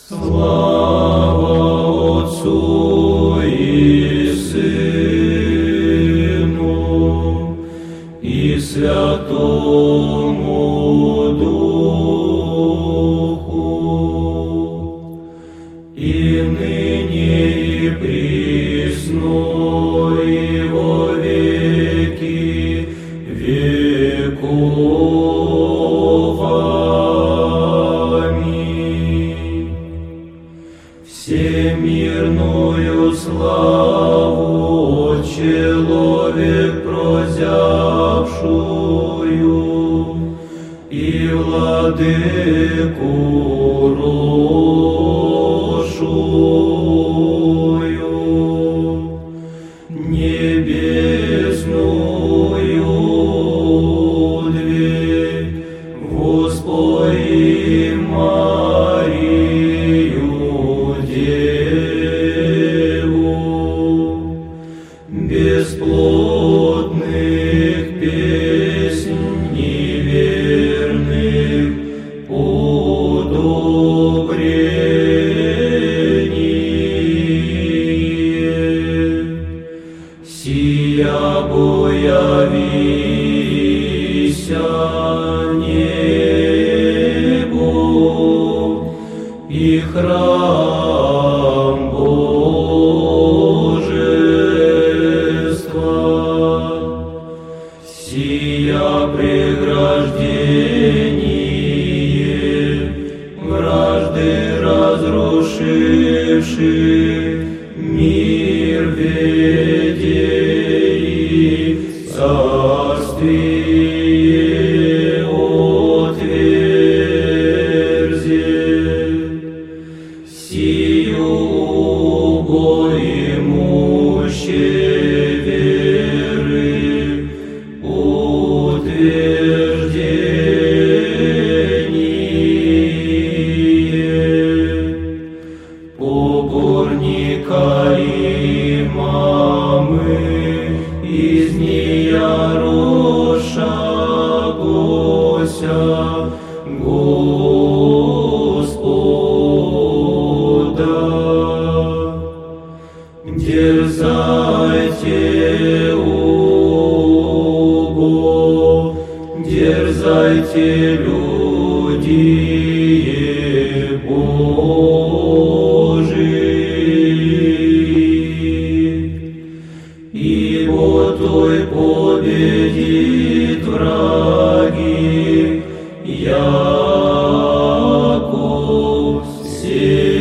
Слава Отцу и Сыну и Святому Духу, и ныне и присно и во веки веков. Аминь. Всемирную славу человек прозявшую и владыку росшую, небесную дверь Господи Марию Деву, бесплотных песнь неверных удобрение. Сия боявися небу и храм Божества, сия преграждение вражды разрушивши мир ведей, царствие отверзи, сию гоимуще веры утверждение, поборника имамы из нея рошагося Господа. Дерзайте, Ого, дерзайте, люди Божии, ибо той победит враги, яко все.